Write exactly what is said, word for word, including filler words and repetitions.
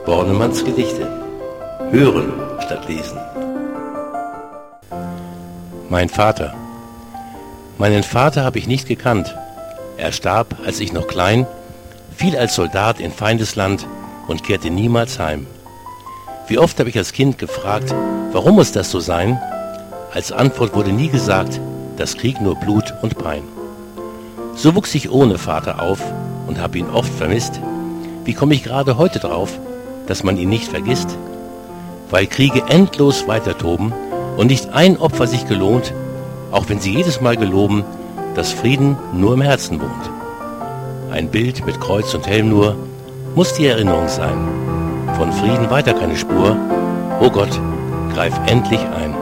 Bornemanns Gedichte. Hören statt lesen. Mein Vater. Meinen Vater habe ich nicht gekannt. Er starb, als ich noch klein, fiel als Soldat in Feindesland und kehrte niemals heim. Wie oft habe ich als Kind gefragt, warum muss das so sein? Als Antwort wurde nie gesagt, dass Krieg nur Blut und Pein. So wuchs ich ohne Vater auf und habe ihn oft vermisst. Wie komme ich gerade heute drauf, dass man ihn nicht vergisst? Weil Kriege endlos weiter toben und nicht ein Opfer sich gelohnt, auch wenn sie jedes Mal geloben, dass Frieden nur im Herzen wohnt. Ein Bild mit Kreuz und Helm nur muss die Erinnerung sein. Von Frieden weiter keine Spur. O Gott, greif endlich ein.